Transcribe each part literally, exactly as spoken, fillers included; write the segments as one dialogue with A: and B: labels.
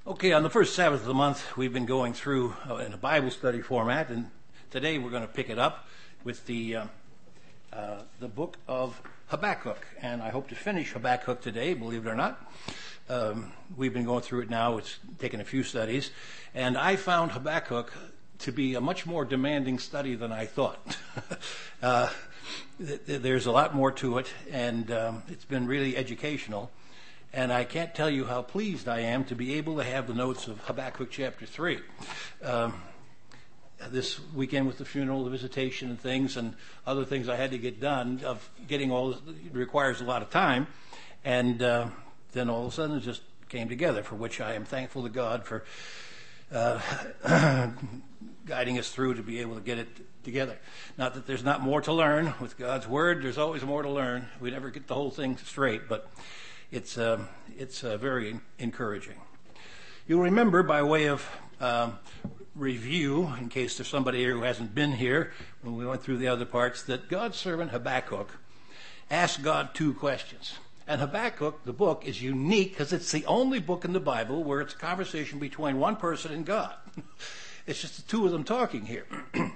A: Okay, on the first Sabbath of the month, we've been going through uh, in a Bible study format, and today we're going to pick it up with the uh, uh, the book of Habakkuk, and I hope to finish Habakkuk today, believe it or not. Um, we've been going through it now. It's taken a few studies, and I found Habakkuk to be a much more demanding study than I thought. uh, th- there's a lot more to it, and um, it's been really educational. And I can't tell you how pleased I am to be able to have the notes of Habakkuk chapter three. Um, this weekend with the funeral, the visitation and things, and other things I had to get done, of getting all this, it requires a lot of time. And uh, then all of a sudden it just came together, for which I am thankful to God for uh, guiding us through to be able to get it together. Not that there's not more to learn. With God's Word, there's always more to learn. We never get the whole thing straight, but It's uh, it's uh, very encouraging. You'll remember, by way of um, review, in case there's somebody here who hasn't been here when we went through the other parts, that God's servant Habakkuk asked God two questions. And Habakkuk, the book, is unique because it's the only book in the Bible where it's a conversation between one person and God. It's just the two of them talking here.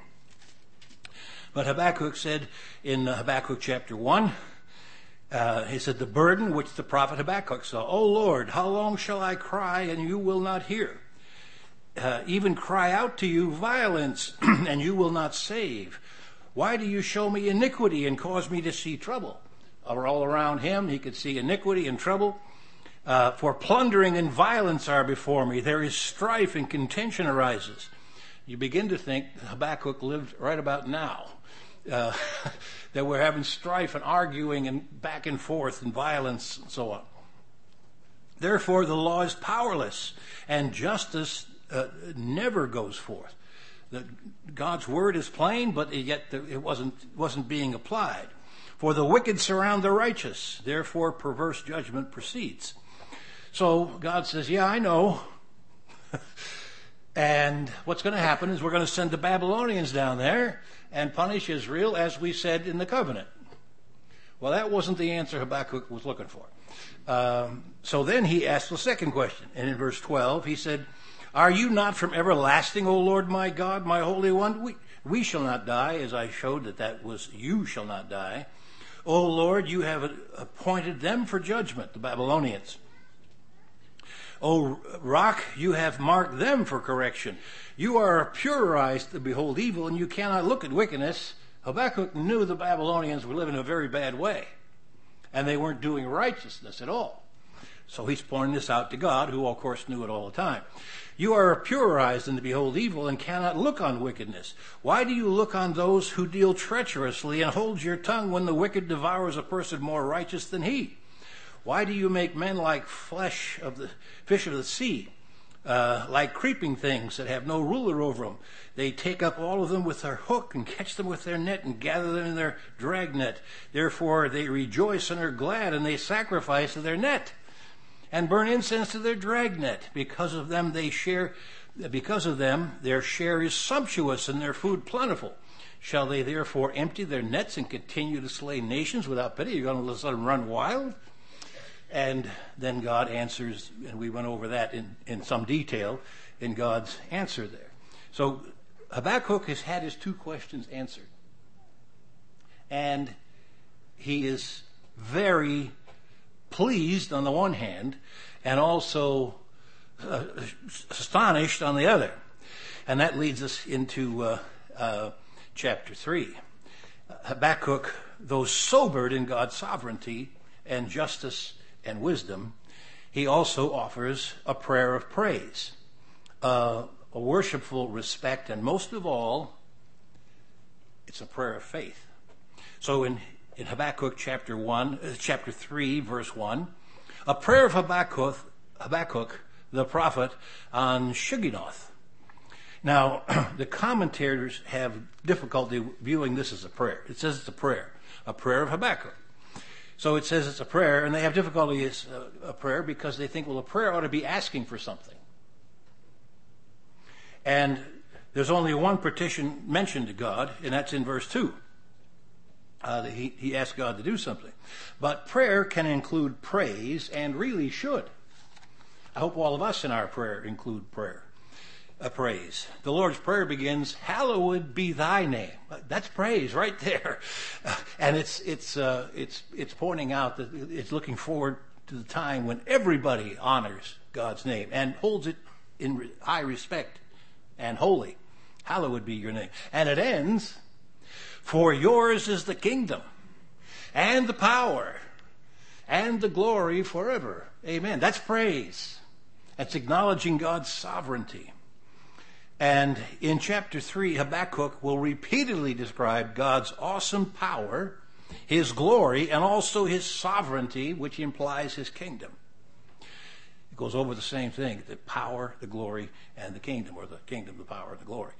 A: But Habakkuk said in Habakkuk chapter one, Uh, he said, the burden which the prophet Habakkuk saw. O Lord, how long shall I cry and you will not hear? Uh, even cry out to you violence and you will not save. Why do you show me iniquity and cause me to see trouble? All around him he could see iniquity and trouble. Uh, for plundering and violence are before me. There is strife and contention arises. You begin to think Habakkuk lived right about now. Uh, that we're having strife and arguing and back and forth and violence and so on. Therefore, the law is powerless and justice uh, never goes forth. The, God's word is plain, but yet it wasn't wasn't being applied. For the wicked surround the righteous, therefore perverse judgment proceeds. So God says, yeah, I know. And what's going to happen is we're going to send the Babylonians down there and punish Israel as we said in the covenant. Well, that wasn't the answer Habakkuk was looking for. Um, so then he asked the second question. And in verse twelve, he said, Are you not from everlasting, O Lord my God, my Holy One? We, we shall not die, as I showed that that was, you shall not die. O Lord, you have appointed them for judgment, the Babylonians. O rock, you have marked them for correction. You are a purer eyes to behold evil, and you cannot look at wickedness. Habakkuk knew the Babylonians were living a very bad way, and they weren't doing righteousness at all. So he's pointing this out to God, who of course knew it all the time. You are a purer eyes than to behold evil, and cannot look on wickedness. Why do you look on those who deal treacherously, and hold your tongue when the wicked devours a person more righteous than he? Why do you make men like flesh of the fish of the sea, uh, like creeping things that have no ruler over them? They take up all of them with their hook and catch them with their net and gather them in their drag net. Therefore they rejoice and are glad, and they sacrifice to their net and burn incense to their drag net. Because of them they share, because of them their share is sumptuous and their food plentiful. Shall they therefore empty their nets and continue to slay nations without pity? You're going to let them run wild? And then God answers, and we went over that in, in some detail in God's answer there. So Habakkuk has had his two questions answered. And he is very pleased on the one hand, and also uh, astonished on the other. And that leads us into uh, uh, chapter three. Habakkuk, though sobered in God's sovereignty and justice and wisdom, he also offers a prayer of praise, uh, a worshipful respect, and most of all, it's a prayer of faith. So in, in Habakkuk chapter one, uh, chapter three, verse one, a prayer of Habakkuk, Habakkuk the prophet on Shigionoth. Now, the commentators have difficulty viewing this as a prayer. It says it's a prayer, a prayer of Habakkuk. So it says it's a prayer, and they have difficulty as a, a prayer because they think, well, a prayer ought to be asking for something. And there's only one petition mentioned to God, and that's in verse two. Uh, he, he asked God to do something. But prayer can include praise, and really should. I hope all of us in our prayer include prayer, a praise. The Lord's Prayer begins, hallowed be thy name. That's praise right there. Uh, and it's, it's, uh, it's, it's pointing out that it's looking forward to the time when everybody honors God's name and holds it in high respect and holy. Hallowed be your name. And it ends, for yours is the kingdom and the power and the glory forever. Amen. That's praise. That's acknowledging God's sovereignty. And in chapter three, Habakkuk will repeatedly describe God's awesome power, his glory, and also his sovereignty, which implies his kingdom. It goes over the same thing, the power, the glory, and the kingdom, or the kingdom, the power, and the glory.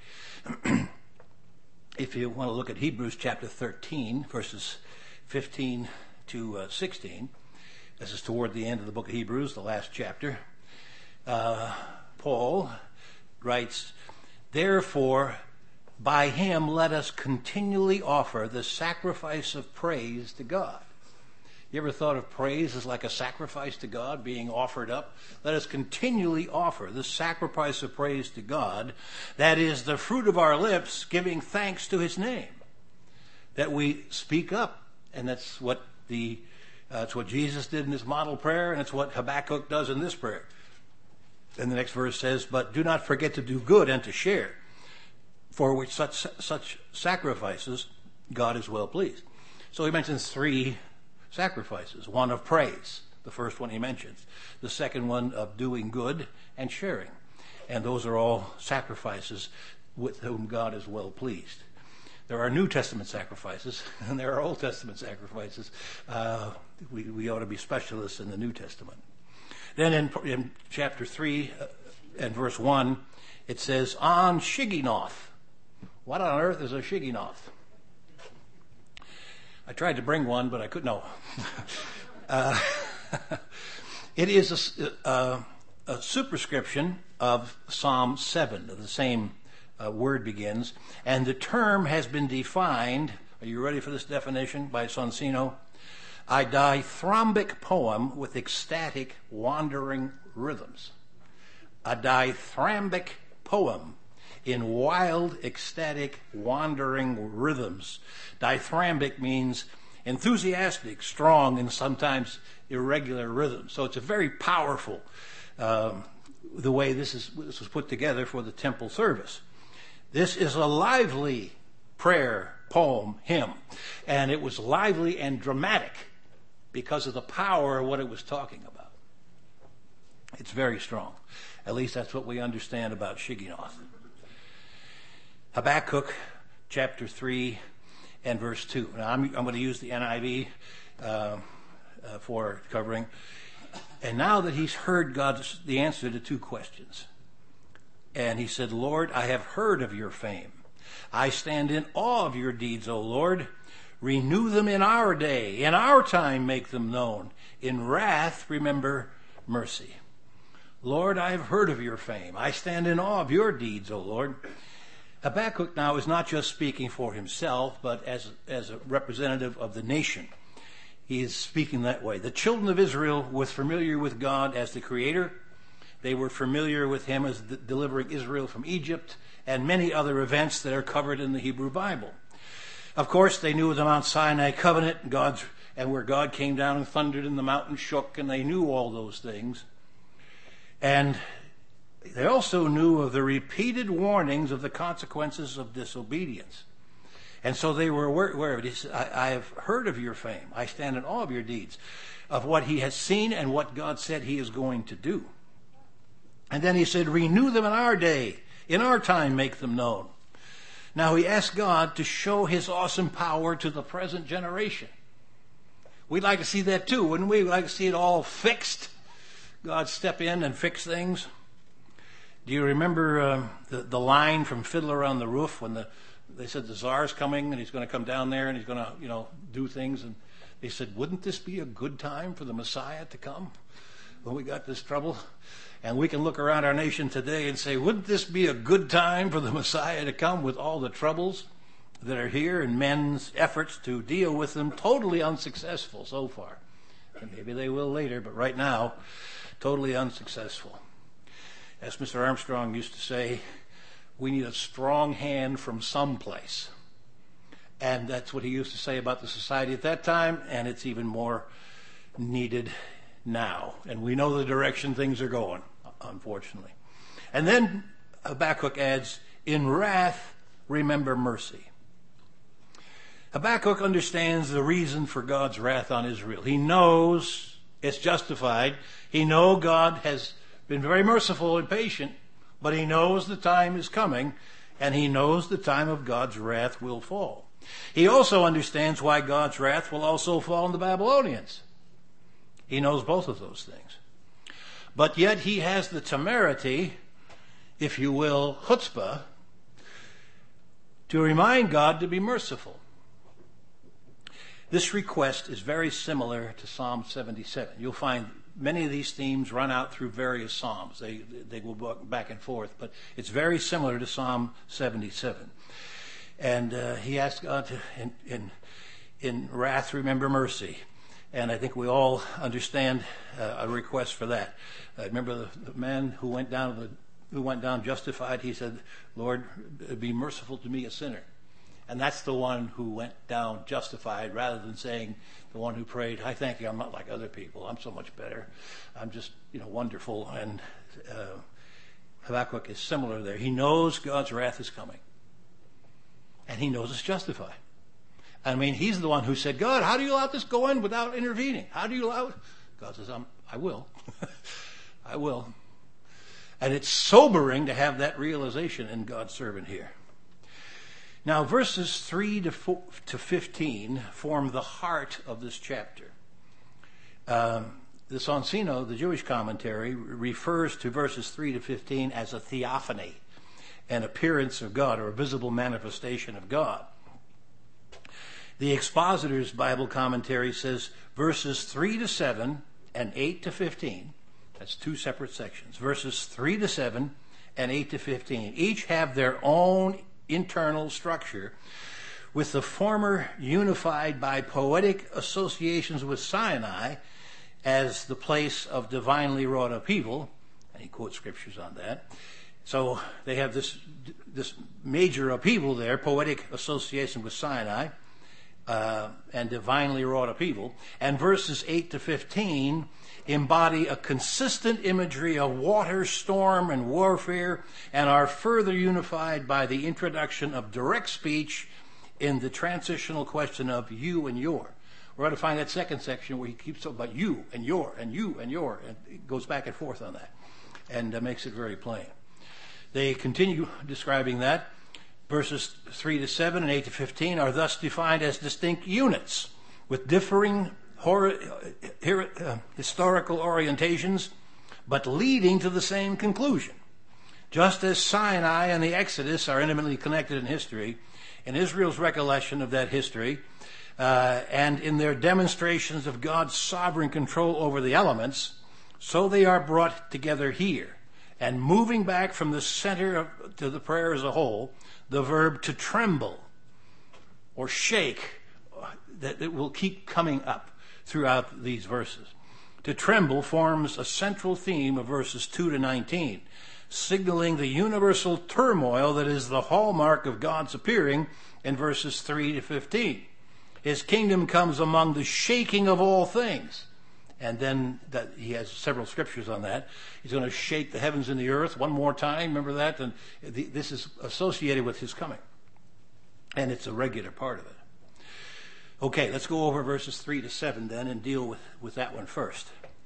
A: If you want to look at Hebrews chapter thirteen, verses fifteen to sixteen, this is toward the end of the book of Hebrews, the last chapter. Uh, Paul writes, therefore, by him let us continually offer the sacrifice of praise to God. You ever thought of praise as like a sacrifice to God being offered up? Let us continually offer the sacrifice of praise to God. That is the fruit of our lips, giving thanks to his name. That we speak up. And that's what the uh, that's what Jesus did in his model prayer, and it's what Habakkuk does in this prayer. And the next verse says, but do not forget to do good and to share, for which such such sacrifices God is well pleased. So he mentions three sacrifices. One of praise, the first one he mentions. The second one of doing good and sharing. And those are all sacrifices with whom God is well pleased. There are New Testament sacrifices, and there are Old Testament sacrifices. Uh, we, we ought to be specialists in the New Testament. Then in, in chapter three uh, and verse one, it says, on Shigionoth. What on earth is a Shigionoth? I tried to bring one, but I couldn't. No. uh, it is a, a, a superscription of Psalm seven. The same uh, word begins. And the term has been defined, are you ready for this definition, by Sonsino? A dithyrambic poem with ecstatic wandering rhythms. A dithyrambic poem in wild, ecstatic, wandering rhythms. Dithyrambic means enthusiastic, strong, and sometimes irregular rhythms. So it's a very powerful, um, the way this is this was put together for the temple service. This is a lively prayer, poem, hymn. And it was lively and dramatic because of the power of what it was talking about. It's very strong. At least that's what we understand about Shigionoth. Habakkuk chapter three and verse two. Now I'm, I'm going to use the N I V uh, uh, for covering. And now that he's heard God's the answer to two questions. And he said, Lord, I have heard of your fame. I stand in awe of your deeds, O Lord. Renew them in our day. In our time make them known. In wrath remember mercy. Lord, I have heard of your fame. I stand in awe of your deeds, O Lord. Habakkuk now is not just speaking for himself, but as, as a representative of the nation. He is speaking that way. The children of Israel were familiar with God as the Creator. They were familiar with him as the, delivering Israel from Egypt and many other events that are covered in the Hebrew Bible. Of course, they knew the Mount Sinai covenant, God's, and where God came down and thundered and the mountain shook, and they knew all those things. And they also knew of the repeated warnings of the consequences of disobedience. And so they were aware, aware of it. He said, I, I have heard of your fame. I stand in awe of your deeds, of what he has seen and what God said he is going to do. And then he said, renew them in our day. In our time, make them known. Now he asked God to show his awesome power to the present generation. We'd like to see that too, wouldn't we? We'd like to see it all fixed. God step in and fix things. Do you remember uh, the, the line from Fiddler on the Roof when the, they said the Tsar's coming and he's going to come down there and he's going to, you know, do things? And they said, wouldn't this be a good time for the Messiah to come when we got this trouble? And we can look around our nation today and say, wouldn't this be a good time for the Messiah to come with all the troubles that are here and men's efforts to deal with them, totally unsuccessful so far? And maybe they will later, but right now, totally unsuccessful. As Mister Armstrong used to say, we need a strong hand from someplace. And that's what he used to say about the society at that time, and it's even more needed now. And we know the direction things are going, unfortunately. And then Habakkuk adds, in wrath, remember mercy. Habakkuk understands the reason for God's wrath on Israel. He knows it's justified. He knows God has been very merciful and patient, but he knows the time is coming, and he knows the time of God's wrath will fall. He also understands why God's wrath will also fall on the Babylonians. He knows both of those things. But yet he has the temerity, if you will, chutzpah, to remind God to be merciful. This request is very similar to Psalm seventy-seven. You'll find many of these themes run out through various psalms. They they will go back and forth, but it's very similar to Psalm seventy-seven. And uh, he asked God to, in, in, in wrath, remember mercy. And I think we all understand uh, a request for that. I remember the, the man who went down the, who went down justified. He said, "Lord, be merciful to me, a sinner." And that's the one who went down justified, rather than saying the one who prayed, "I thank you, I'm not like other people. I'm so much better. I'm just, you know, wonderful." And uh, Habakkuk is similar there. He knows God's wrath is coming. And he knows it's justified. I mean, he's the one who said, "God, how do you allow this to go in without intervening? How do you allow it?" God says, I'm, I will. I will. And it's sobering to have that realization in God's servant here. Now, verses three to fifteen form the heart of this chapter. Um, the Sonsino, the Jewish commentary, refers to verses three to fifteen as a theophany, an appearance of God, or a visible manifestation of God. The Expositor's Bible commentary says verses three to seven and eight to fifteen, that's two separate sections, verses three to seven and eight to fifteen, each have their own internal structure, with the former unified by poetic associations with Sinai as the place of divinely wrought upheaval, and he quotes scriptures on that. So they have this this major upheaval there, poetic association with Sinai, uh, and divinely wrought upheaval. And verses eight to fifteen embody a consistent imagery of water, storm, and warfare, and are further unified by the introduction of direct speech in the transitional question of you and your. We're going to find that second section where he keeps talking about you and your and you and your, and it goes back and forth on that, and uh, makes it very plain. They continue describing that. Verses three to seven and eight to fifteen are thus defined as distinct units with differing hor- uh, historical orientations, but leading to the same conclusion. Just as Sinai and the Exodus are intimately connected in history, in Israel's recollection of that history, uh, and in their demonstrations of God's sovereign control over the elements, so they are brought together here. And moving back from the center of, to the prayer as a whole, the verb to tremble or shake, that it will keep coming up throughout these verses. To tremble forms a central theme of verses two to nineteen, signaling the universal turmoil that is the hallmark of God's appearing in verses three to fifteen. His kingdom comes among the shaking of all things. And then that he has several scriptures on that. He's going to shake the heavens and the earth one more time. Remember that? And the, this is associated with his coming. And it's a regular part of it. Okay, let's go over verses three to seven then and deal with, with that one first.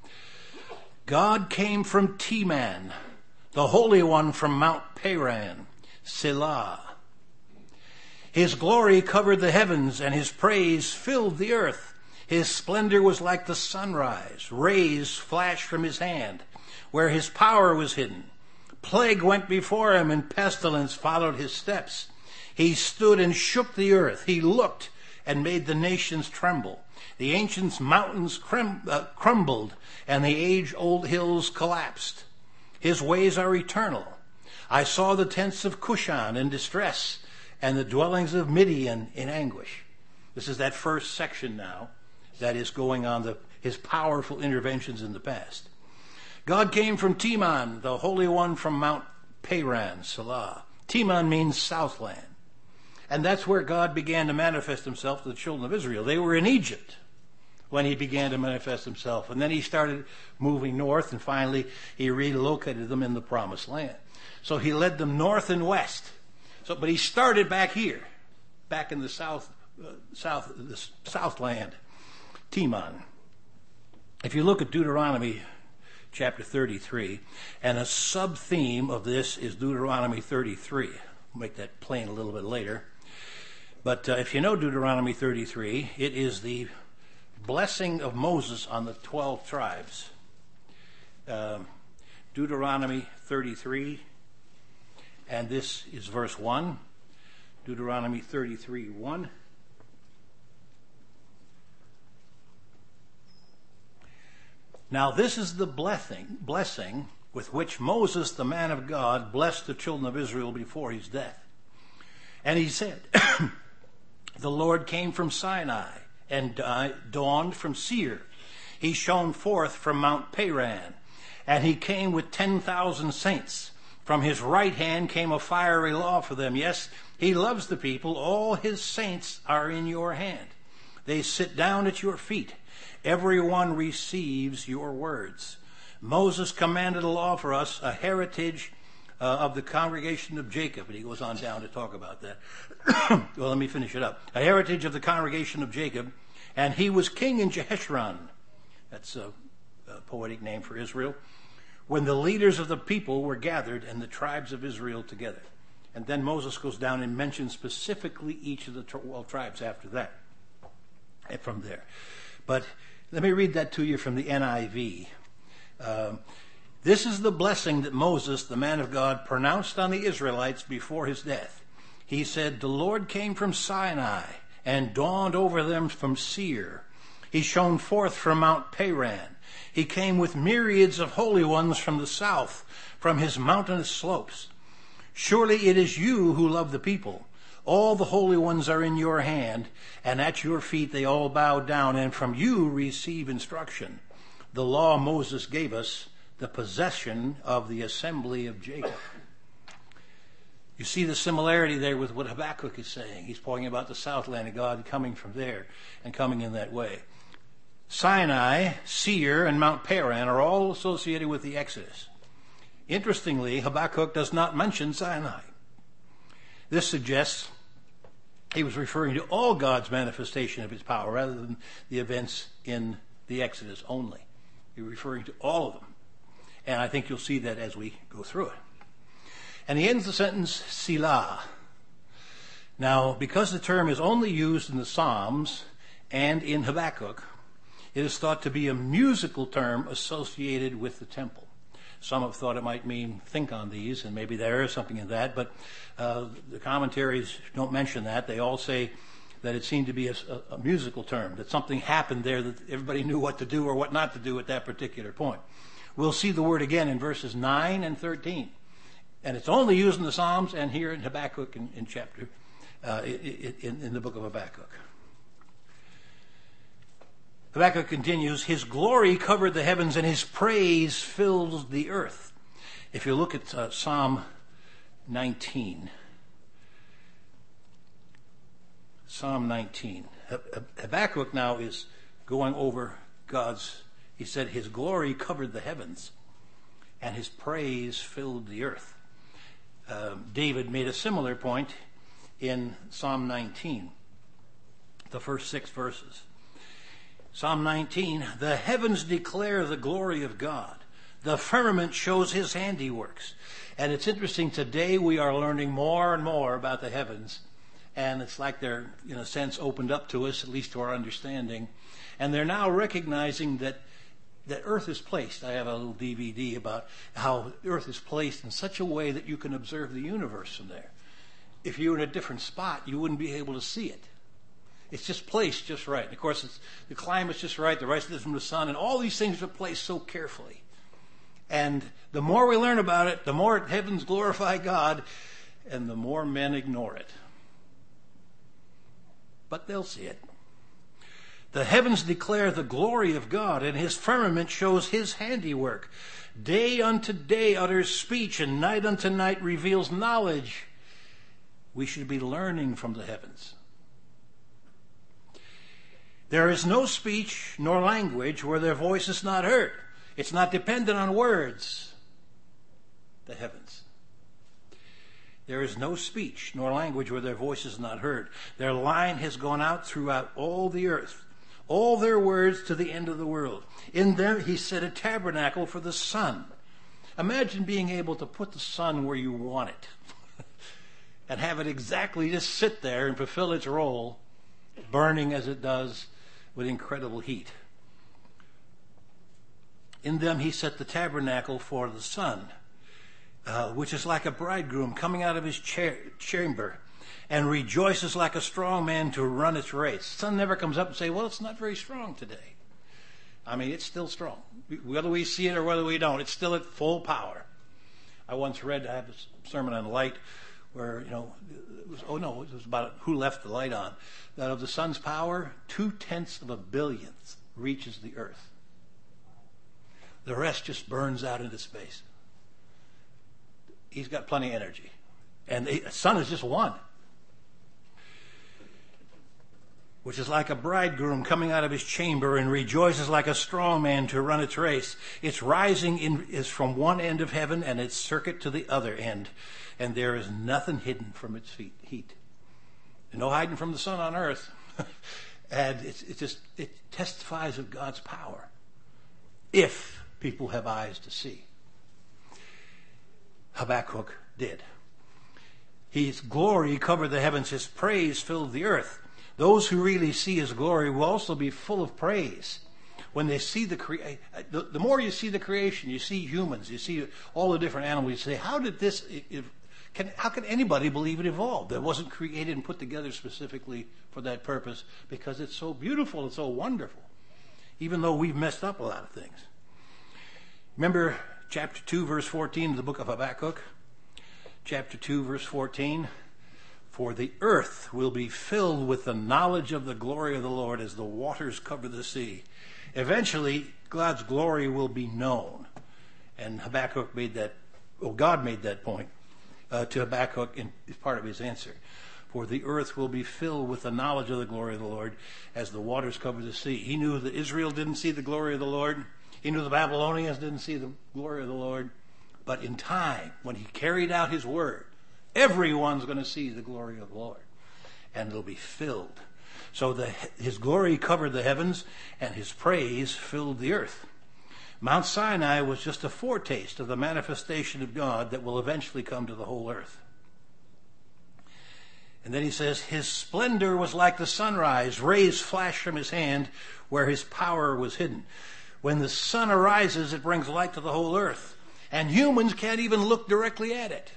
A: God came from Teman, the Holy One from Mount Paran, Selah. His glory covered the heavens, and his praise filled the earth. His splendor was like the sunrise. Rays flashed from his hand, where his power was hidden. Plague went before him, and pestilence followed his steps. He stood and shook the earth. He looked and made the nations tremble. The ancient mountains crum- uh, crumbled, and the age-old hills collapsed. His ways are eternal. I saw the tents of Cushan in distress, and the dwellings of Midian in anguish. This is that first section now that is going on, the, his powerful interventions in the past. God came from Teman, the Holy One from Mount Paran, Selah. Teman means Southland. And that's where God began to manifest himself to the children of Israel. They were in Egypt when he began to manifest himself. And then he started moving north, and finally he relocated them in the promised land. So he led them north and west. So, but he started back here, back in the south, uh, south, the Southland, Teman. If you look at Deuteronomy chapter thirty-three, and a sub-theme of this is Deuteronomy thirty-three. I'll make that plain a little bit later. But uh, if you know Deuteronomy thirty-three, it is the blessing of Moses on the twelve tribes. Uh, Deuteronomy thirty-three, and this is verse one. Deuteronomy thirty-three, one. Now this is the blessing, blessing with which Moses, the man of God, blessed the children of Israel before his death. And he said, the Lord came from Sinai and dawned from Seir. He shone forth from Mount Paran, and he came with ten thousand saints. From his right hand came a fiery law for them. Yes, he loves the people. All his saints are in your hand. They sit down at your feet. Everyone receives your words. Moses commanded a law for us, a heritage uh, of the congregation of Jacob. And he goes on down to talk about that. Well, let me finish it up. A heritage of the congregation of Jacob. And he was king in Jeshurun. That's a, a poetic name for Israel. When the leaders of the people were gathered and the tribes of Israel together. And then Moses goes down and mentions specifically each of the twelve tribes after that. And from there. But let me read that to you from the N I V. Um, this is the blessing that Moses, the man of God, pronounced on the Israelites before his death. He said, the Lord came from Sinai and dawned over them from Seir. He shone forth from Mount Paran. He came with myriads of holy ones from the south, from his mountainous slopes. Surely it is you who love the people. All the holy ones are in your hand, and at your feet they all bow down, and from you receive instruction. The law Moses gave us, the possession of the assembly of Jacob. You see the similarity there with what Habakkuk is saying. He's talking about the Southland of God coming from there and coming in that way. Sinai, Seir, and Mount Paran are all associated with the Exodus. Interestingly, Habakkuk does not mention Sinai. This suggests he was referring to all God's manifestation of his power rather than the events in the Exodus only. He's referring to all of them. And I think you'll see that as we go through it. And he ends the sentence, Selah. Now, because the term is only used in the Psalms and in Habakkuk, it is thought to be a musical term associated with the temple. Some have thought it might mean think on these, and maybe there is something in that, but uh, the commentaries don't mention that. They all say that it seemed to be a, a, a musical term, that something happened there that everybody knew what to do or what not to do at that particular point. We'll see the word again in verses nine and thirteen. And it's only used in the Psalms and here in Habakkuk in, in chapter, uh, in, in the book of Habakkuk. Habakkuk continues, his glory covered the heavens and his praise filled the earth. If you look at uh, Psalm nineteen. Psalm nineteen. Habakkuk now is going over God's, he said his glory covered the heavens and his praise filled the earth. Uh, David made a similar point in Psalm nineteen, the first six verses. Psalm nineteen, the heavens declare the glory of God. The firmament shows his handiworks. And it's interesting, today we are learning more and more about the heavens. And it's like they're, in a sense, opened up to us, at least to our understanding. And they're now recognizing that that Earth is placed. I have a little D V D about how Earth is placed in such a way that you can observe the universe from there. If you were in a different spot, you wouldn't be able to see it. It's just placed just right. And of course, it's, the climate's just right, the right distance from the sun, and all these things are placed so carefully. And the more we learn about it, the more heavens glorify God, and the more men ignore it. But they'll see it. The heavens declare the glory of God, and his firmament shows his handiwork. Day unto day utters speech, and night unto night reveals knowledge. We should be learning from the heavens. There is no speech nor language where their voice is not heard. It's not dependent on words. The heavens. There is no speech nor language where their voice is not heard. Their line has gone out throughout all the earth. All their words to the end of the world. In them he set a tabernacle for the sun. Imagine being able to put the sun where you want it. And have it exactly just sit there and fulfill its role, burning as it does with incredible heat. In them he set the tabernacle for the sun, uh, which is like a bridegroom coming out of his cha- chamber. And rejoices like a strong man to run its race. Sun never comes up and say, well, it's not very strong today. I mean, it's still strong. Whether we see it or whether we don't, it's still at full power. I once read, I have a sermon on light where, you know, it was, oh no, it was about who left the light on. That of the sun's power, two-tenths of a billionth reaches the earth. The rest just burns out into space. He's got plenty of energy. And the sun is just one. Which is like a bridegroom coming out of his chamber and rejoices like a strong man to run its race. Its rising in, is from one end of heaven and its circuit to the other end. And there is nothing hidden from its feet, heat. And no hiding from the sun on earth. And it's, it just it testifies of God's power. If people have eyes to see. Habakkuk did. His glory covered the heavens. His praise filled the earth. Those who really see his glory will also be full of praise. When they see the crea- the, the more you see the creation, you see humans, you see all the different animals, you say, how did this, if, can, how can anybody believe it evolved? It wasn't created and put together specifically for that purpose because it's so beautiful, it's so wonderful, even though we've messed up a lot of things. Remember chapter two, verse fourteen of the book of Habakkuk? Chapter two, verse fourteen. For the earth will be filled with the knowledge of the glory of the Lord as the waters cover the sea. Eventually, God's glory will be known. And Habakkuk made that, well, God made that point uh, to Habakkuk in part of his answer. For the earth will be filled with the knowledge of the glory of the Lord as the waters cover the sea. He knew that Israel didn't see the glory of the Lord. He knew the Babylonians didn't see the glory of the Lord. But in time, when he carried out his word, everyone's going to see the glory of the Lord. And it'll be filled. So the, his glory covered the heavens, and his praise filled the earth. Mount Sinai was just a foretaste of the manifestation of God that will eventually come to the whole earth. And then he says, his splendor was like the sunrise. Rays flash from his hand where his power was hidden. When the sun arises, it brings light to the whole earth. And humans can't even look directly at it.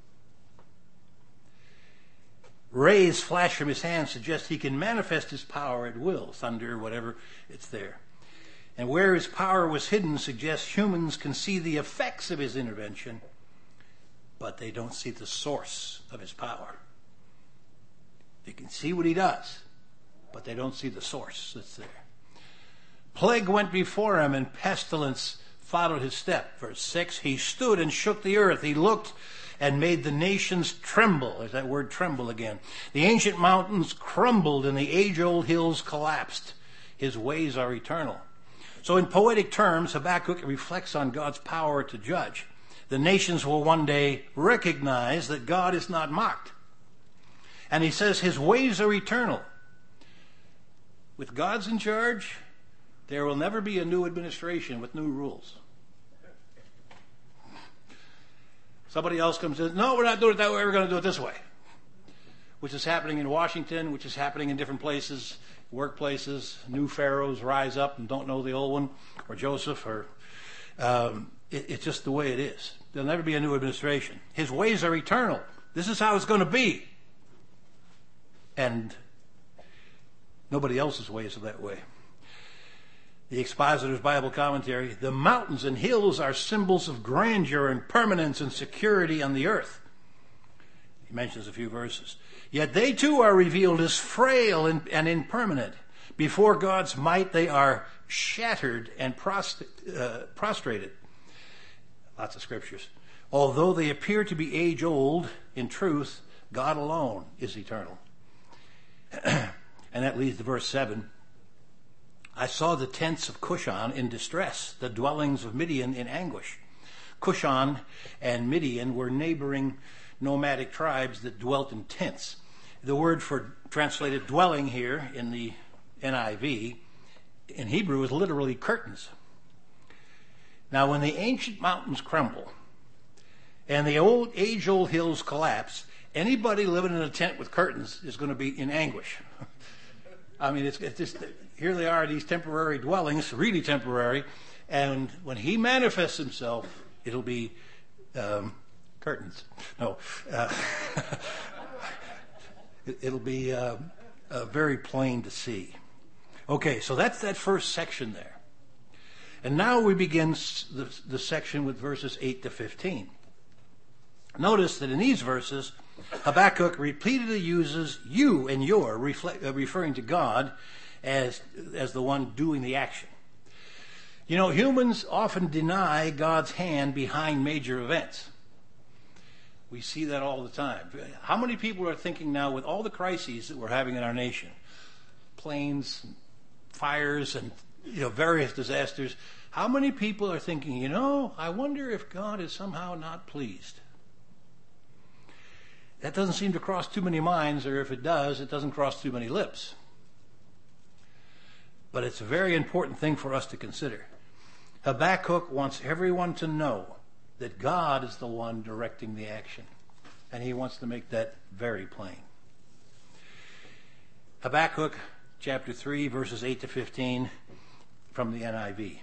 A: Rays flash from his hand suggest he can manifest his power at will, thunder, whatever, it's there. And where his power was hidden suggests humans can see the effects of his intervention, but they don't see the source of his power. They can see what he does, but they don't see the source that's there. Plague went before him, and pestilence followed his step. Verse six, he stood and shook the earth. He looked and made the nations tremble. There's that word tremble again. The ancient mountains crumbled and the age-old hills collapsed. His ways are eternal. So in poetic terms, Habakkuk reflects on God's power to judge. The nations will one day recognize that God is not mocked. And he says his ways are eternal. With God's in charge, there will never be a new administration with new rules. Somebody else comes and says, no, we're not doing it that way, we're going to do it this way. Which is happening in Washington, which is happening in different places, workplaces. New pharaohs rise up and don't know the old one, or Joseph, or um, it, it's just the way it is. There'll never be a new administration. His ways are eternal. This is how it's going to be. And nobody else's ways are that way. The Expositor's Bible Commentary, the mountains and hills are symbols of grandeur and permanence and security on the earth. He mentions a few verses. Yet they too are revealed as frail and, and impermanent. Before God's might, they are shattered and prost- uh, prostrated. Lots of scriptures. Although they appear to be age old, in truth, God alone is eternal. And that leads to verse seven. I saw the tents of Cushan in distress, the dwellings of Midian in anguish. Cushan and Midian were neighboring nomadic tribes that dwelt in tents. The word for translated dwelling here in the N I V in Hebrew is literally curtains. Now, when the ancient mountains crumble and the old age-old hills collapse, anybody living in a tent with curtains is going to be in anguish. I mean, it's, it's just, here they are, these temporary dwellings, really temporary, and when he manifests himself, it'll be um, curtains. No. Uh, it, it'll be uh, uh, very plain to see. Okay, so that's that first section there. And now we begin the, the section with verses eight to fifteen. Notice that in these verses, Habakkuk repeatedly uses you and your, reflect, uh, referring to God as, as the one doing the action. You know, humans often deny God's hand behind major events. We see that all the time. How many people are thinking now, with all the crises that we're having in our nation, planes, fires, and you know various disasters, how many people are thinking, you know, I wonder if God is somehow not pleased? That doesn't seem to cross too many minds, or if it does, it doesn't cross too many lips. But it's a very important thing for us to consider. Habakkuk wants everyone to know that God is the one directing the action. And he wants to make that very plain. Habakkuk chapter three, verses eight to fifteen from the N I V.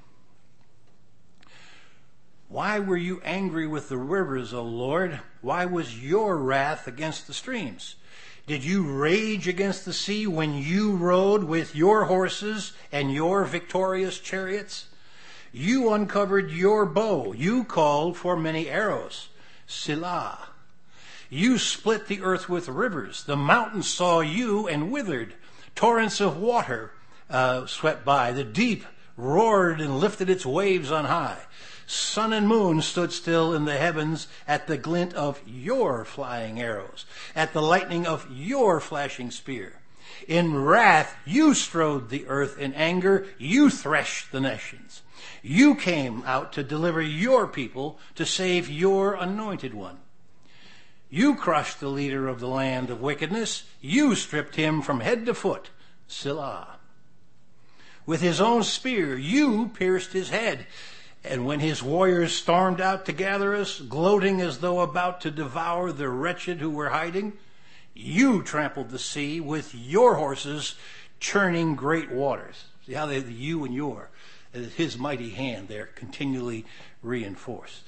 A: Why were you angry with the rivers, O Lord? Why was your wrath against the streams? Did you rage against the sea when you rode with your horses and your victorious chariots? You uncovered your bow. You called for many arrows. Selah. You split the earth with rivers. The mountains saw you and withered. Torrents of water uh, swept by. The deep roared and lifted its waves on high. Sun and moon stood still in the heavens at the glint of your flying arrows, at the lightning of your flashing spear. In wrath you strode the earth, in anger you threshed the nations. You came out to deliver your people, to save your anointed one. You crushed the leader of the land of wickedness. You stripped him from head to foot. Selah. With his own spear you pierced his head. And when his warriors stormed out to gather us, gloating as though about to devour the wretched who were hiding, you trampled the sea with your horses, churning great waters. See how they, the you and your, his mighty hand there, continually reinforced.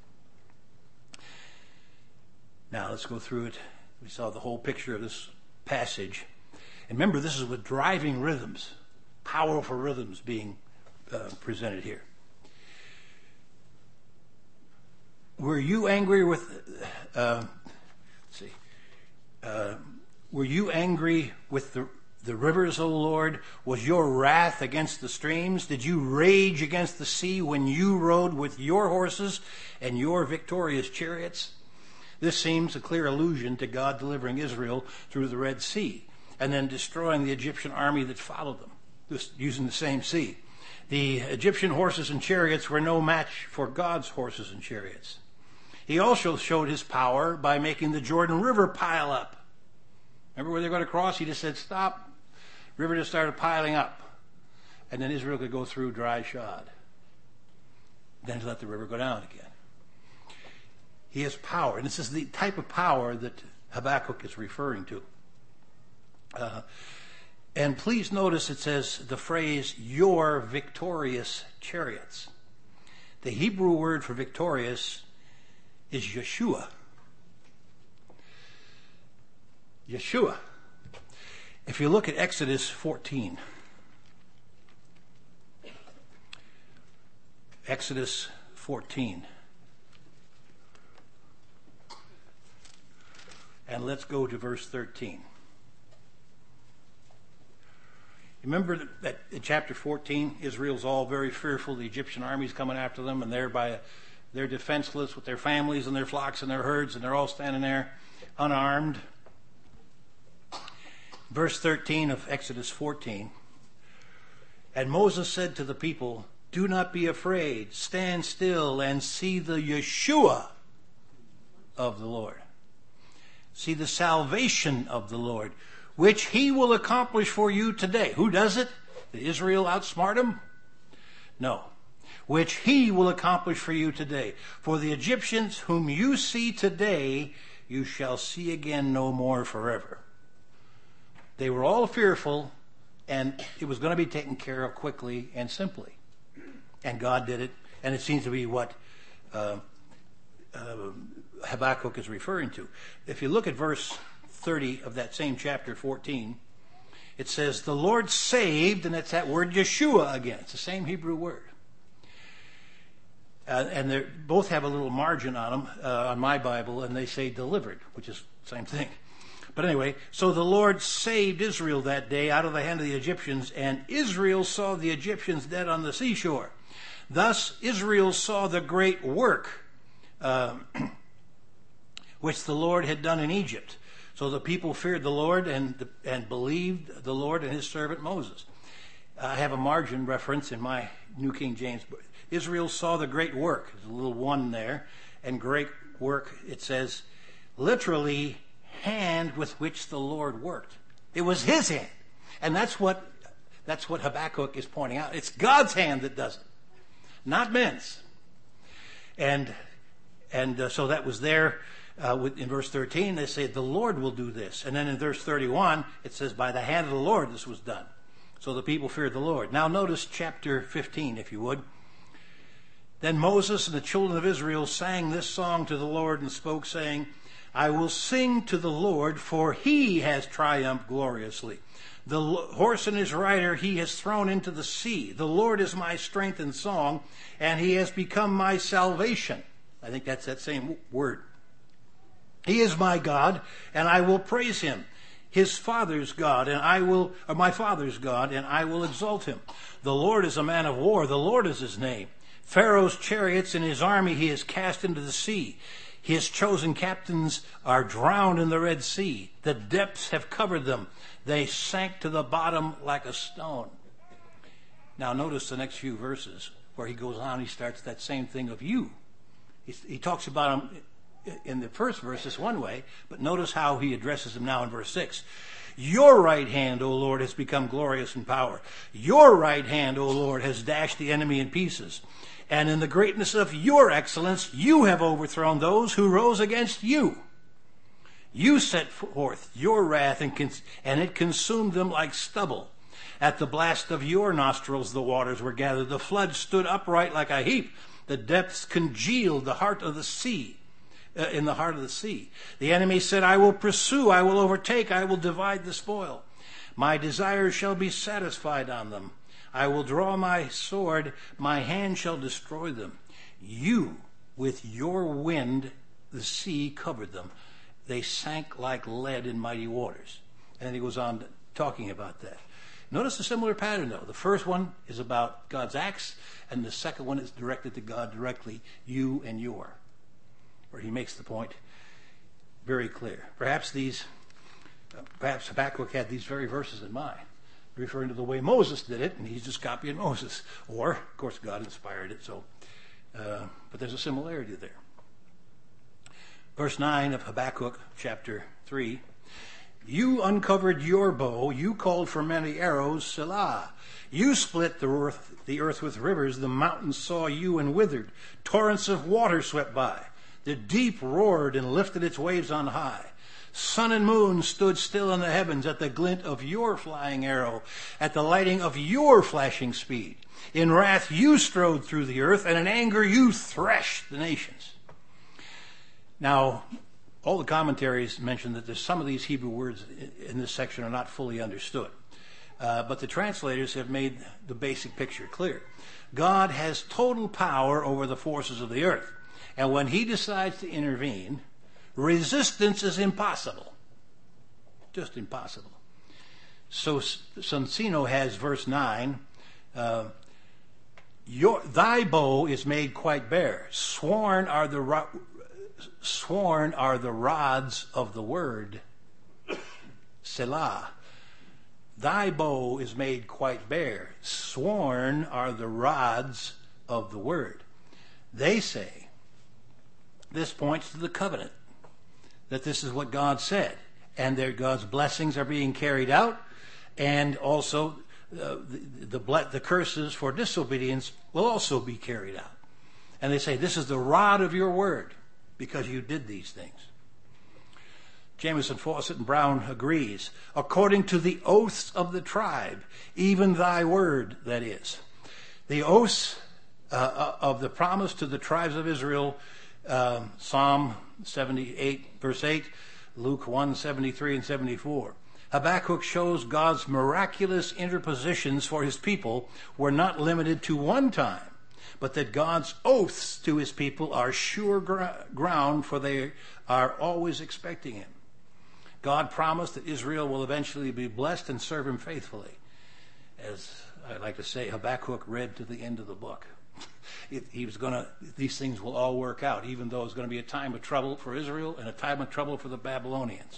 A: Now let's go through it. We saw the whole picture of this passage. And remember, this is with driving rhythms, powerful rhythms being uh, presented here. Were you angry with, uh, let's see, uh, were you angry with the, the rivers, O Lord? Was your wrath against the streams? Did you rage against the sea when you rode with your horses and your victorious chariots? This seems a clear allusion to God delivering Israel through the Red Sea and then destroying the Egyptian army that followed them, just using the same sea. The Egyptian horses and chariots were no match for God's horses and chariots. He also showed his power by making the Jordan River pile up. Remember where they're going to cross? He just said, stop. River just started piling up. And then Israel could go through dry shod. Then to let the river go down again. He has power. And this is the type of power that Habakkuk is referring to. Uh, and please notice it says the phrase, your victorious chariots. The Hebrew word for victorious is Yeshua. Yeshua. If you look at Exodus fourteen. Exodus fourteen. And let's go to verse thirteen. Remember that in chapter fourteen, Israel's all very fearful. The Egyptian army's coming after them, and they're by they're defenseless with their families and their flocks and their herds, and they're all standing there unarmed. Verse thirteen of Exodus fourteen. And Moses said to the people, "Do not be afraid. Stand still and see the Yeshua of the Lord. See the salvation of the Lord, which he will accomplish for you today." Who does it? Did Israel outsmart him? No. Which he will accomplish for you today. For the Egyptians whom you see today, you shall see again no more forever. They were all fearful, and it was going to be taken care of quickly and simply. And God did it, and it seems to be what uh, uh, Habakkuk is referring to. If you look at verse thirty of that same chapter fourteen, it says, "The Lord saved," and it's that word Yeshua again. It's the same Hebrew word. Uh, and they both have a little margin on them uh, on my Bible, and they say delivered, which is the same thing. But anyway, so the Lord saved Israel that day out of the hand of the Egyptians, and Israel saw the Egyptians dead on the seashore. Thus Israel saw the great work uh, which the Lord had done in Egypt. So the people feared the Lord and and believed the Lord and his servant Moses. I have a margin reference in my New King James. Israel saw the great work. There's a little one there. And great work, it says, literally, hand with which the Lord worked. It was his hand. And that's what that's what Habakkuk is pointing out. It's God's hand that does it, not men's. And and uh, so that was there uh, with, in verse thirteen. They say, the Lord will do this. And then in verse thirty-one, it says, by the hand of the Lord this was done. So the people feared the Lord. Now notice chapter fifteen, if you would. Then Moses and the children of Israel sang this song to the Lord and spoke, saying, I will sing to the Lord, for he has triumphed gloriously. The horse and his rider he has thrown into the sea. The Lord is my strength and song, and he has become my salvation. I think that's that same word. He is my God, and I will praise him. His father's God, and I will, or my father's God, and I will exalt him. The Lord is a man of war. The Lord is his name. Pharaoh's chariots and his army he has cast into the sea. His chosen captains are drowned in the Red Sea. The depths have covered them. They sank to the bottom like a stone. Now notice the next few verses where he goes on. He starts that same thing of you. He, he talks about them in the first verses one way, but notice how he addresses them now in verse six. Your right hand, O Lord, has become glorious in power. Your right hand, O Lord, has dashed the enemy in pieces. And in the greatness of your excellence, you have overthrown those who rose against you. You set forth your wrath, and, cons- and it consumed them like stubble. At the blast of your nostrils the waters were gathered. The flood stood upright like a heap. The depths congealed the heart of the sea, uh, in the heart of the sea. The enemy said, I will pursue, I will overtake, I will divide the spoil. My desires shall be satisfied on them. I will draw my sword, my hand shall destroy them. You, with your wind, the sea covered them. They sank like lead in mighty waters. And then he goes on talking about that. Notice a similar pattern, though. The first one is about God's acts, and the second one is directed to God directly, you and your. Where he makes the point very clear. Perhaps these, uh, perhaps Habakkuk had these very verses in mind, referring to the way Moses did it, and he's just copying Moses. Or, of course, God inspired it, so, uh, but there's a similarity there. Verse nine of Habakkuk, chapter three. You uncovered your bow, you called for many arrows, Selah. You split the earth, the earth with rivers, the mountains saw you and withered. Torrents of water swept by. The deep roared and lifted its waves on high. Sun and moon stood still in the heavens at the glint of your flying arrow, at the lighting of your flashing speed. In wrath you strode through the earth, and in anger you threshed the nations. Now, all the commentaries mention that there's some of these Hebrew words in this section are not fully understood. Uh, but the translators have made the basic picture clear. God has total power over the forces of the earth. And when he decides to intervene, resistance is impossible. Just impossible. So Soncino has verse nine. Uh, Your, thy bow is made quite bare. Sworn are the ro- sworn are the rods of the word. Selah. Thy bow is made quite bare. Sworn are the rods of the word. They say, this points to the covenant, that this is what God said, and that God's blessings are being carried out, and also uh, the, the, the curses for disobedience will also be carried out. And they say, this is the rod of your word, because you did these things. Jameson, Fawcett, and Brown agrees. According to the oaths of the tribe, even thy word, that is. The oaths uh, of the promise to the tribes of Israel, uh, Psalm seventy-eight, verse eight, Luke one, seventy-three and seventy-four. Habakkuk shows God's miraculous interpositions for his people were not limited to one time, but that God's oaths to his people are sure gr- ground, for they are always expecting him. God promised that Israel will eventually be blessed and serve him faithfully. As I like to say, Habakkuk read to the end of the book. It, he was going to, these things will all work out, even though it's going to be a time of trouble for Israel and a time of trouble for the Babylonians.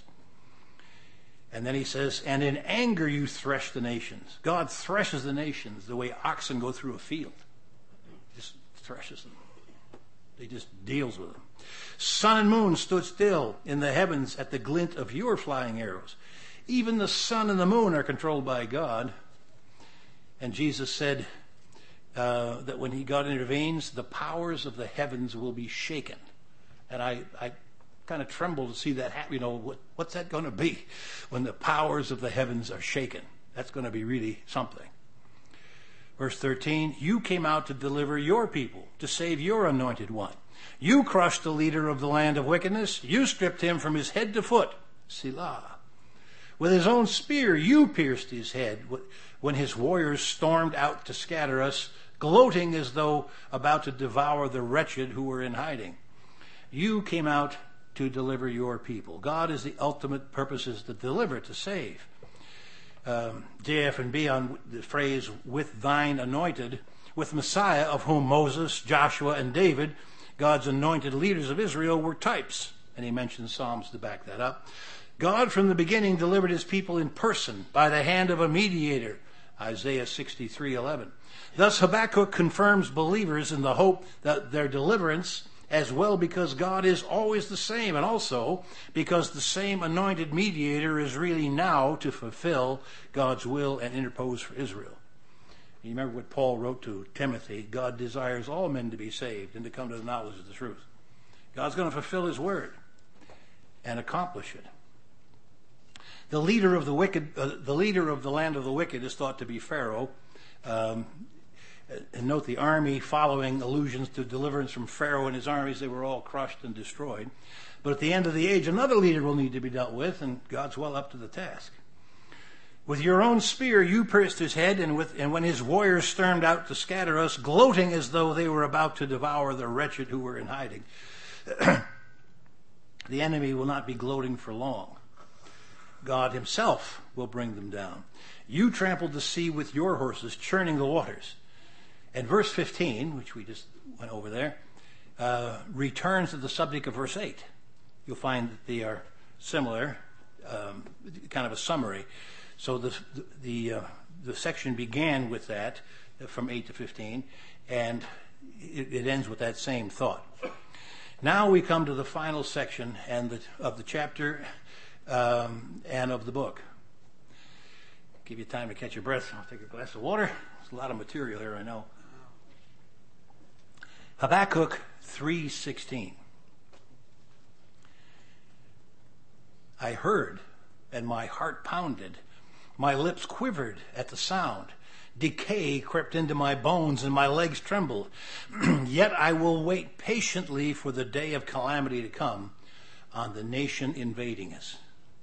A: And then he says, and in anger you thresh the nations. God threshes the nations the way oxen go through a field. He just threshes them. He just deals with them. Sun and moon stood still in the heavens at the glint of your flying arrows. Even the sun and the moon are controlled by God. And Jesus said uh, that when he God intervenes, the powers of the heavens will be shaken. And I, I kind of tremble to see that happen. You know, what, what's that going to be when the powers of the heavens are shaken? That's going to be really something. Verse thirteen, you came out to deliver your people, to save your anointed one. You crushed the leader of the land of wickedness. You stripped him from his head to foot. Selah. With his own spear, you pierced his head when his warriors stormed out to scatter us, gloating as though about to devour the wretched who were in hiding. You came out to deliver your people. God is the ultimate purpose is to deliver, to save. Um, J F and B on the phrase, with thine anointed, with Messiah, of whom Moses, Joshua, and David, God's anointed leaders of Israel, were types. And he mentions Psalms to back that up. God from the beginning delivered his people in person by the hand of a mediator. Isaiah sixty-three eleven. Thus Habakkuk confirms believers in the hope that their deliverance, as well because God is always the same, and also because the same anointed mediator is really now to fulfill God's will and interpose for Israel. You remember what Paul wrote to Timothy, God desires all men to be saved and to come to the knowledge of the truth. God's going to fulfill his word and accomplish it. The leader of the wicked, uh, the leader of the land of the wicked is thought to be Pharaoh. Um, and note the army following allusions to deliverance from Pharaoh and his armies. They were all crushed and destroyed. But at the end of the age, another leader will need to be dealt with, and God's well up to the task. With your own spear you pierced his head, and, with, and when his warriors stormed out to scatter us, gloating as though they were about to devour the wretched who were in hiding. The enemy will not be gloating for long. God himself will bring them down. You trampled the sea with your horses, churning the waters. And verse fifteen, which we just went over there, uh, returns to the subject of verse eight. You'll find that they are similar, um, kind of a summary. So the the uh, the section began with that from eight to fifteen, and it, it ends with that same thought. Now we come to the final section and the, of the chapter um, and of the book. Give you time to catch your breath. I'll take a glass of water. There's a lot of material here, I know. Habakkuk three sixteen. I heard, and my heart pounded. My lips quivered at the sound. Decay crept into my bones, and my legs trembled. Yet I will wait patiently for the day of calamity to come on the nation invading us.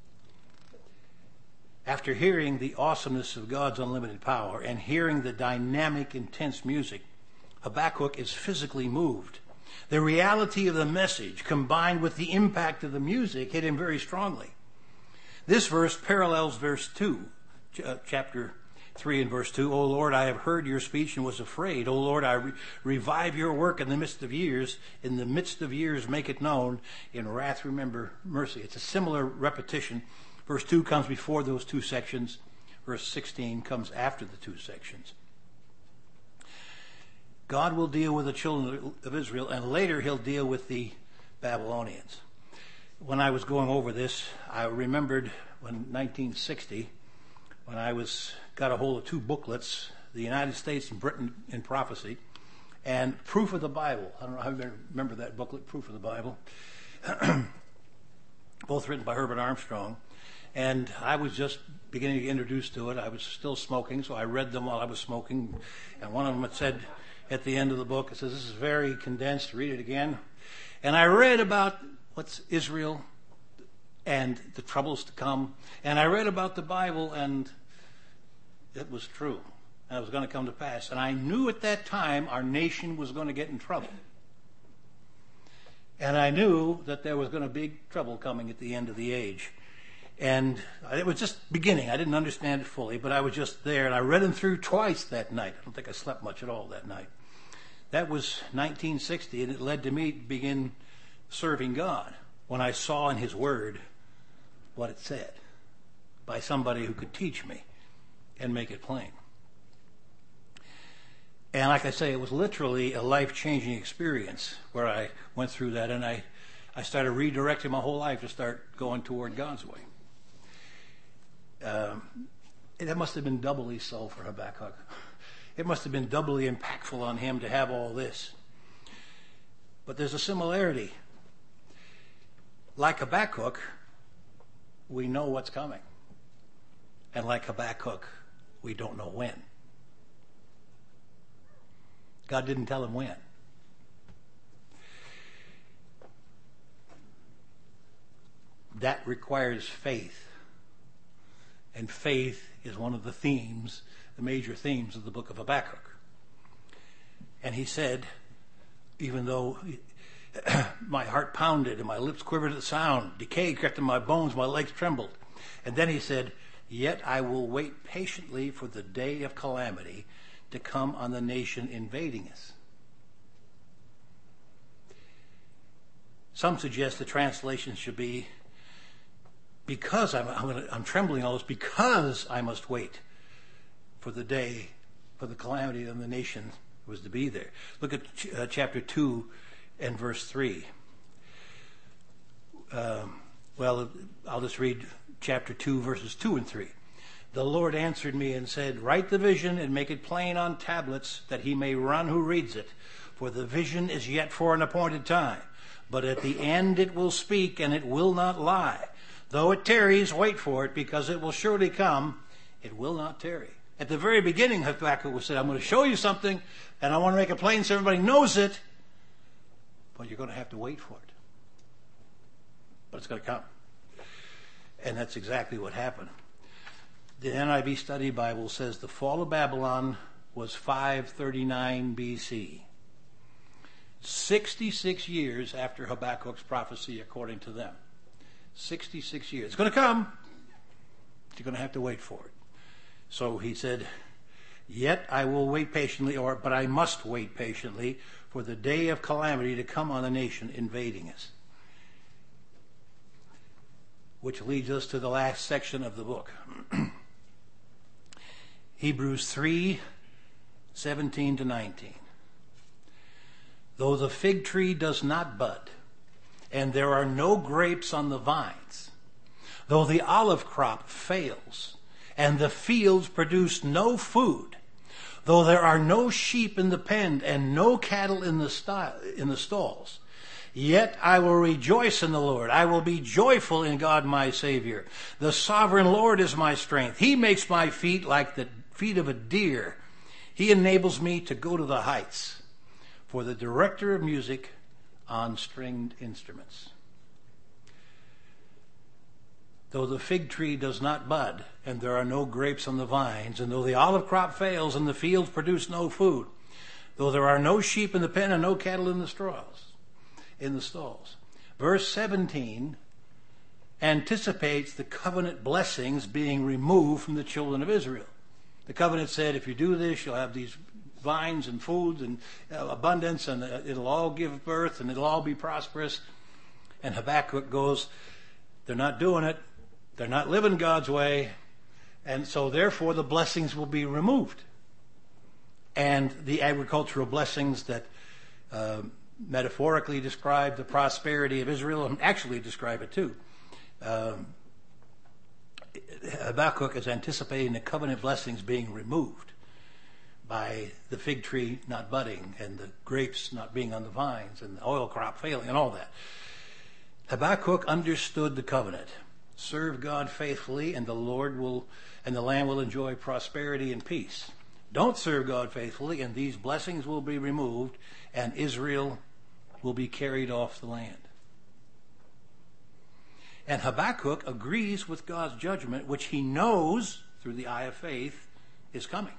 A: After hearing the awesomeness of God's unlimited power and hearing the dynamic, intense music, Habakkuk is physically moved. The reality of the message combined with the impact of the music hit him very strongly. This verse parallels verse two uh, chapter three and verse two, O Lord, I have heard your speech and was afraid. O Lord, I re- revive your work in the midst of years. In the midst of years, make it known. In wrath, remember mercy. It's a similar repetition. Verse two comes before those two sections. Verse sixteen comes after the two sections. God will deal with the children of Israel, and later he'll deal with the Babylonians. When I was going over this, I remembered when nineteen sixty, when I was got a hold of two booklets, The United States and Britain in Prophecy, and Proof of the Bible. I don't know how you remember that booklet, Proof of the Bible. Both written by Herbert Armstrong. And I was just beginning to get introduced to it. I was still smoking, so I read them while I was smoking. And one of them had said at the end of the book, it says, this is very condensed, read it again. And I read about what's Israel and the troubles to come. And I read about the Bible, and it was true. And it was going to come to pass. And I knew at that time our nation was going to get in trouble. And I knew that there was going to be big trouble coming at the end of the age. And it was just beginning. I didn't understand it fully, but I was just there. And I read them through twice that night. I don't think I slept much at all that night. That was nineteen sixty, and it led to me to begin serving God when I saw in his word what it said by somebody who could teach me and make it plain. And like I say, it was literally a life-changing experience where I went through that, and I, I started redirecting my whole life to start going toward God's way. Um, that must have been doubly so for Habakkuk. It must have been doubly impactful on him to have all this. But there's a similarity. Like Habakkuk, we know what's coming. And like Habakkuk, we don't know when. God didn't tell him when. That requires faith. And faith is one of the themes, the major themes of the book of Habakkuk. And he said, even though my heart pounded and my lips quivered at the sound, decay crept in my bones, my legs trembled. And then he said, yet I will wait patiently for the day of calamity to come on the nation invading us. Some suggest the translation should be, because I'm, I'm, gonna, I'm trembling all this, because I must wait for the day, for the calamity of the nation was to be there. Look at ch- uh, chapter two and verse three. Um, well, I'll just read chapter two, verses two and three. The Lord answered me and said, write the vision and make it plain on tablets, that he may run who reads it. For the vision is yet for an appointed time. But at the end it will speak, and it will not lie. Though it tarries, wait for it, because it will surely come. It will not tarry. At the very beginning, Habakkuk was said, I'm going to show you something, and I want to make it plain so everybody knows it. But you're going to have to wait for it. But it's going to come. And that's exactly what happened. The N I V Study Bible says the fall of Babylon was five thirty-nine B C. sixty-six years after Habakkuk's prophecy, according to them. sixty-six years. It's going to come. You're going to have to wait for it. So he said, yet I will wait patiently, or but I must wait patiently for the day of calamity to come on the nation invading us. Which leads us to the last section of the book. Hebrews three, seventeen to nineteen. Though the fig tree does not bud, and there are no grapes on the vines, though the olive crop fails, and the fields produce no food, though there are no sheep in the pen and no cattle in the sti- in the stalls, yet I will rejoice in the Lord. I will be joyful in God my Savior. The sovereign Lord is my strength. He makes my feet like the feet of a deer. He enables me to go to the heights. For the director of music on stringed instruments. Though the fig tree does not bud, and there are no grapes on the vines, and though the olive crop fails, and the fields produce no food, though there are no sheep in the pen and no cattle in the straws, in the stalls. Verse seventeen anticipates the covenant blessings being removed from the children of Israel. The covenant said, if you do this, you'll have these vines and food and uh, abundance, and uh, it'll all give birth, and it'll all be prosperous. And Habakkuk goes, they're not doing it. They're not living God's way. And so therefore the blessings will be removed. And the agricultural blessings that uh, metaphorically describe the prosperity of Israel, and actually describe it too. Um, Habakkuk is anticipating the covenant blessings being removed by the fig tree not budding and the grapes not being on the vines and the oil crop failing and all that. Habakkuk understood the covenant. Serve God faithfully and the Lord will, and the land will enjoy prosperity and peace. Don't serve God faithfully and these blessings will be removed and Israel will be carried off the land. And Habakkuk agrees with God's judgment, which he knows through the eye of faith is coming.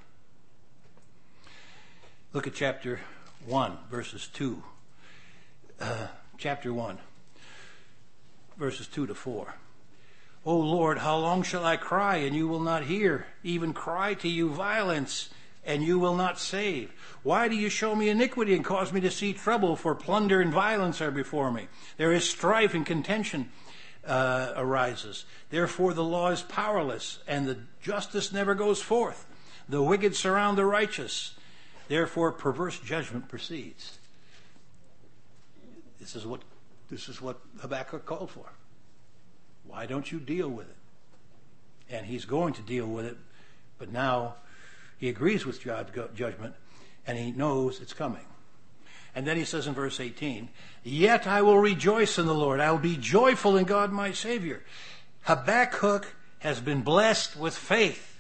A: Look at chapter one, verses two. Uh, chapter one, verses two to four. O Lord, how long shall I cry and you will not hear? Even cry to you violence and you will not save. Why do you show me iniquity and cause me to see trouble? For plunder and violence are before me. There is strife and contention uh, arises. Therefore the law is powerless and the justice never goes forth. The wicked surround the righteous. Therefore perverse judgment proceeds. This is what this is what Habakkuk called for. Why don't you deal with it? And he's going to deal with it, but now he agrees with judgment and he knows it's coming. And then he says in verse eighteen, yet I will rejoice in the Lord. I will be joyful in God my Savior. Habakkuk has been blessed with faith.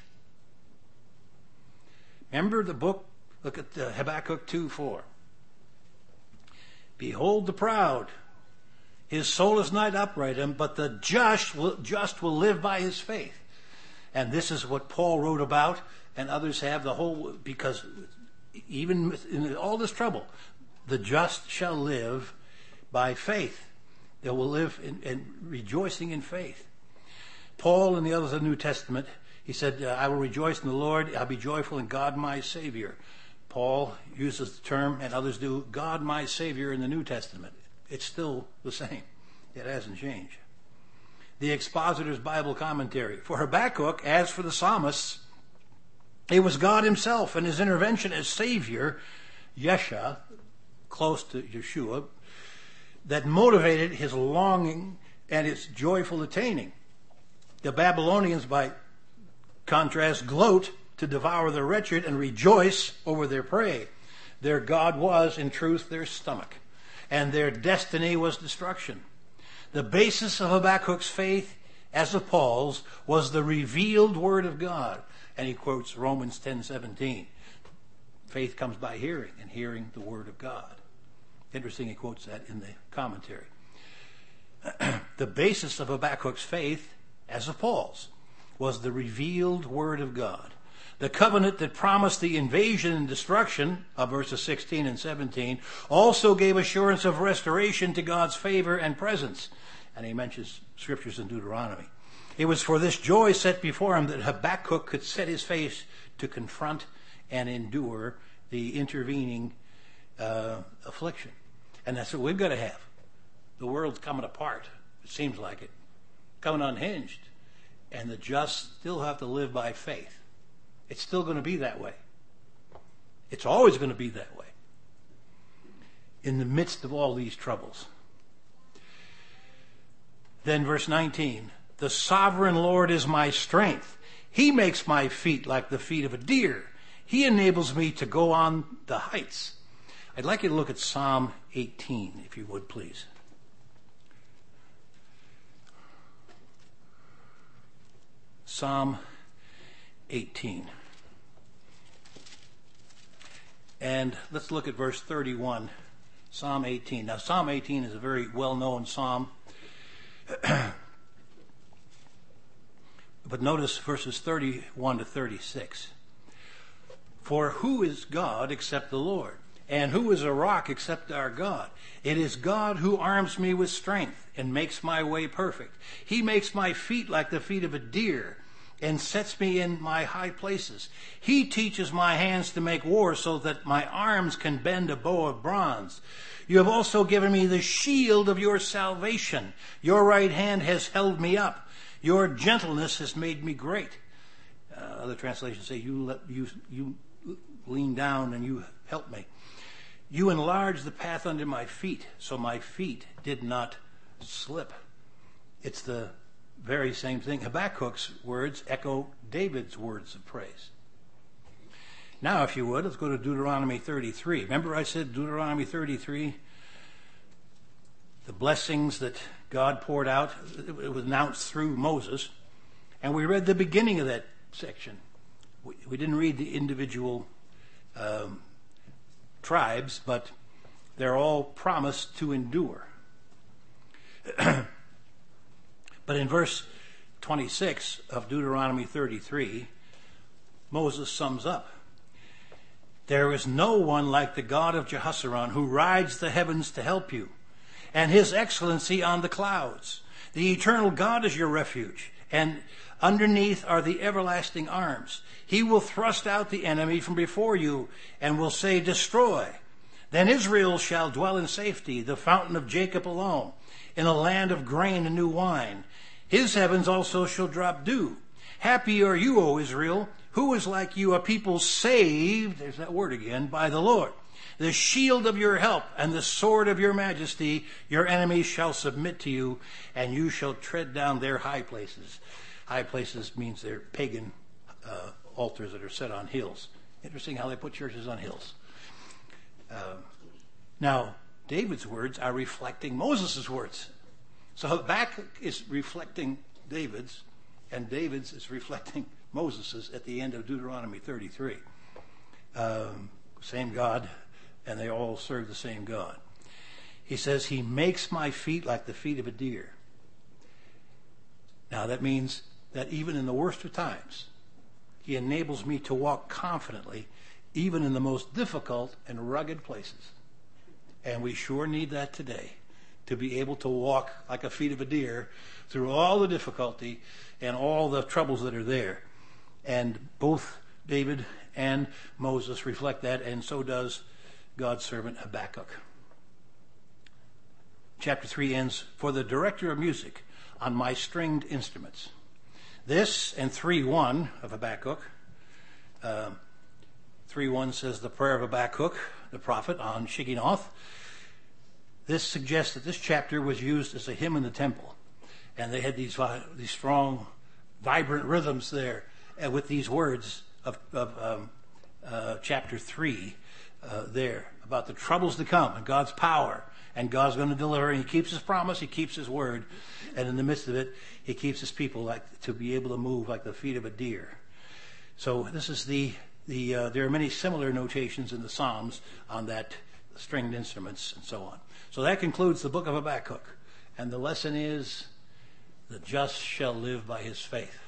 A: Remember the book? Look at uh, Habakkuk two four. Behold the proud. His soul is not upright, but the just will, just will live by his faith. And this is what Paul wrote about, and others have the whole, because even in all this trouble, the just shall live by faith. They will live in, in rejoicing in faith. Paul and the others of the New Testament, he said, I will rejoice in the Lord. I'll be joyful in God my Savior. Paul uses the term, and others do, God my Savior in the New Testament. It's still the same. It hasn't changed. The Expositor's Bible Commentary. For Habakkuk, as for the psalmists, it was God himself and his intervention as Savior, Yeshua, close to Yeshua, that motivated his longing and his joyful attaining. The Babylonians, by contrast, gloat to devour the wretched and rejoice over their prey. Their God was, in truth, their stomach, and their destiny was destruction. The basis of Habakkuk's faith, as of Paul's, was the revealed word of God. And he quotes Romans ten seventeen. Faith comes by hearing, and hearing the word of God. Interesting, he quotes that in the commentary. The basis of Habakkuk's faith, as of Paul's, was the revealed word of God. The covenant that promised the invasion and destruction of verses sixteen and seventeen also gave assurance of restoration to God's favor and presence. And he mentions scriptures in Deuteronomy. It was for this joy set before him that Habakkuk could set his face to confront and endure the intervening uh, affliction. And that's what we've got to have. The world's coming apart. It seems like it. Coming unhinged. And the just still have to live by faith. It's still going to be that way. It's always going to be that way. In the midst of all these troubles. Then verse nineteen. The sovereign Lord is my strength. He makes my feet like the feet of a deer. He enables me to go on the heights. I'd like you to look at Psalm eighteen, if you would, please. Psalm eighteen. And let's look at verse thirty-one. Psalm eighteen. Now, Psalm eighteen is a very well-known psalm. But notice verses thirty-one to thirty-six. For who is God except the Lord? And who is a rock except our God? It is God who arms me with strength and makes my way perfect. He makes my feet like the feet of a deer and sets me in my high places. He teaches my hands to make war so that my arms can bend a bow of bronze. You have also given me the shield of your salvation. Your right hand has held me up. Your gentleness has made me great. Uh, other translations say, you, let, you, you lean down and you help me. You enlarged the path under my feet, so my feet did not slip. It's the very same thing. Habakkuk's words echo David's words of praise. Now, if you would, let's go to Deuteronomy thirty-three. Remember I said Deuteronomy thirty-three? The blessings that God poured out, it was announced through Moses. And we read the beginning of that section. We, we didn't read the individual um, tribes, but they're all promised to endure. But in verse twenty-six of Deuteronomy thirty-three, Moses sums up. There is no one like the God of Jehoshaphat who rides the heavens to help you, and his excellency on the clouds. The eternal God is your refuge, and underneath are the everlasting arms. He will thrust out the enemy from before you and will say, destroy. Then Israel shall dwell in safety, the fountain of Jacob alone, in a land of grain and new wine. His heavens also shall drop dew. Happy are you, O Israel. Who is like you, a people saved, there's that word again, by the Lord. The shield of your help and the sword of your majesty, your enemies shall submit to you, and you shall tread down their high places. High places means they're pagan uh, altars that are set on hills. Interesting how they put churches on hills. Uh, now, David's words are reflecting Moses' words. So Habakkuk is reflecting David's, and David's is reflecting Moses's at the end of Deuteronomy thirty-three. Um, same God, and they all serve the same God. He says, he makes my feet like the feet of a deer. Now that means that even in the worst of times, he enables me to walk confidently, even in the most difficult and rugged places. And we sure need that today, to be able to walk like a feet of a deer through all the difficulty and all the troubles that are there. And both David and Moses reflect that, and so does God's servant Habakkuk. Chapter three ends, for the director of music on my stringed instruments. This and three one of Habakkuk. Uh, three one says the prayer of Habakkuk, the prophet, on Shigionoth. This suggests that this chapter was used as a hymn in the temple. And they had these, these strong, vibrant rhythms there. Uh, with these words of, of um, uh, chapter three uh, there about the troubles to come and God's power, and God's going to deliver, and he keeps his promise, he keeps his word, and in the midst of it he keeps his people like to be able to move like the feet of a deer. So this is the the uh, there are many similar notations in the Psalms on that, stringed instruments and so on. So that concludes the book of Habakkuk, and the lesson is the just shall live by his faith.